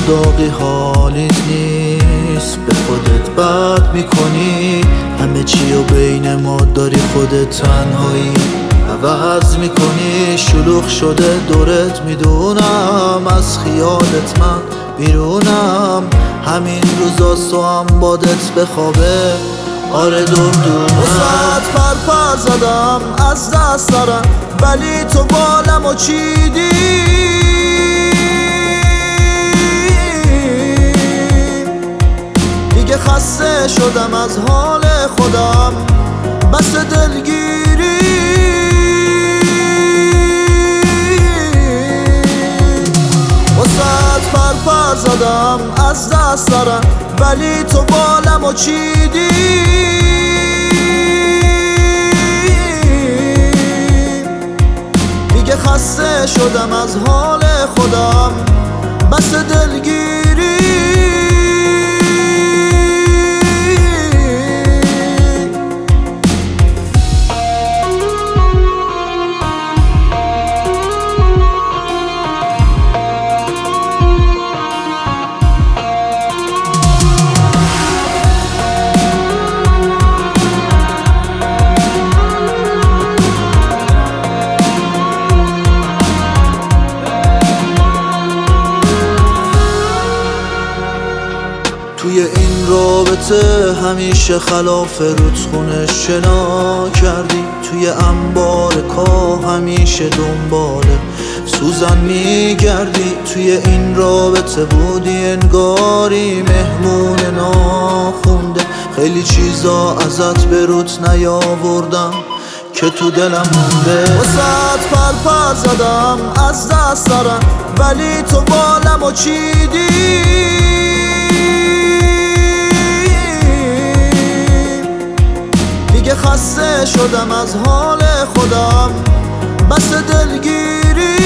داغی حالیت نیست، به خودت بد میکنی، همه چی و بین ما داری، خودت تنهایی عوض میکنی. شلوغ شده دورت میدونم، از خیالت من بیرونم، همین روزاست و هم بادت بخوابه. آره دور ساعت پر زدم از دست دارم، ولی تو بالم و چیدی. دیگه خسته شدم از حال خودم، بس دلگیری. وسط پر زدم از دست دارم، ولی تو بالم و چیدی. دیگه خسته شدم از حال خودم، بس دلگیری. توی این رابطه همیشه خلاف رودخونه شنا کردی، توی انبار کاه همیشه دنبال سوزن میگردی. توی این رابطه بودی انگاری مهمون ناخونده، خیلی چیزا ازت به روت نیاوردم که تو دلم مونده. وسط پر زدم از دست دارم، ولی تو بالم و چیدی. دیگه خسته شدم از حال خودم، بس دلگیری.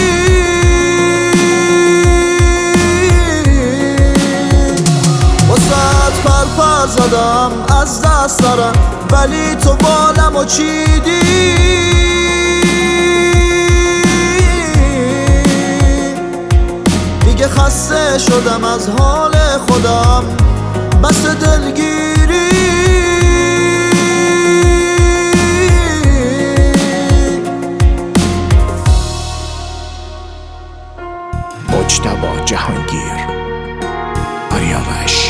وسط پر زدم از دست دارم، ولی تو بالم و چیدی. دیگه خسته شدم از حال خودم، بس دلگیری. مجتبی جهانگیر، آریاوش.